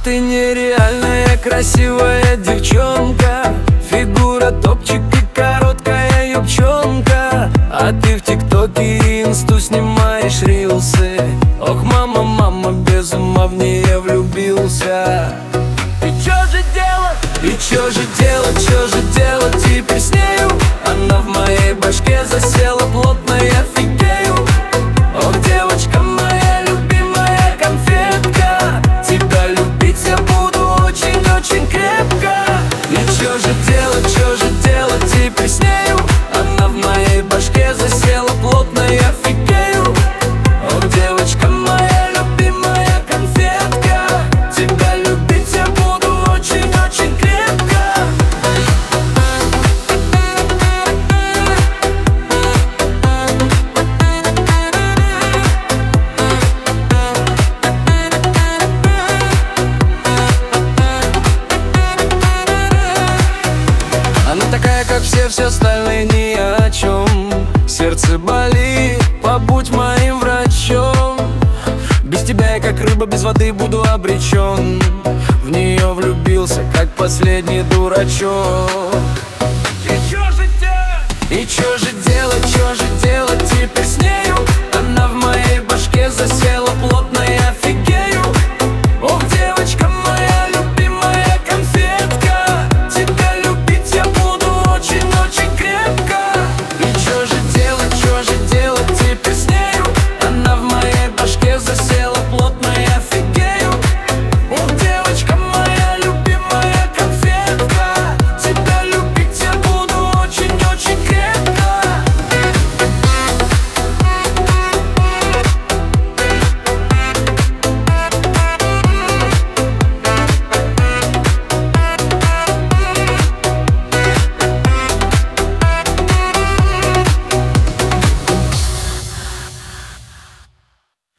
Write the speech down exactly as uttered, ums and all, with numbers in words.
ты нереальная красивая девчонка, фигура топчик и короткая юбчонка. А ты в тиктоке и инсту снимаешь рилсы. Ох, мама, мама, без ума в нее влюбился. И чё же делать? И чё же делать, чё же делать теперь с нею? Она в моей башке засела плотно, я офигею. Ох, девочка моя любимая конфетка, тебя любить я буду очень-очень крепко. И чё же делать, чё же делать теперь с нею? Она в моей башке засела плотно, я офигею. Ох, девочка моя любимая конфетка, тебя любить я буду очень-очень крепко. Она такая, как все, все остальные ни о чем. Сердце болит, побудь моим врачом. Без тебя я как рыба без воды буду обречен. В нее влюбился, как последний дурачок. И чё же делать? И чё же делать, чё же делать теперь с нею? Она в моей башке засела плотно.